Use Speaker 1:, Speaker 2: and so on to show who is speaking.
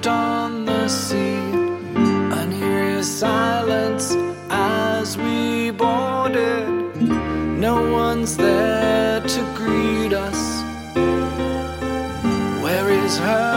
Speaker 1: on the sea. And here is silence as we boarded. No one's there to greet us. Where is her?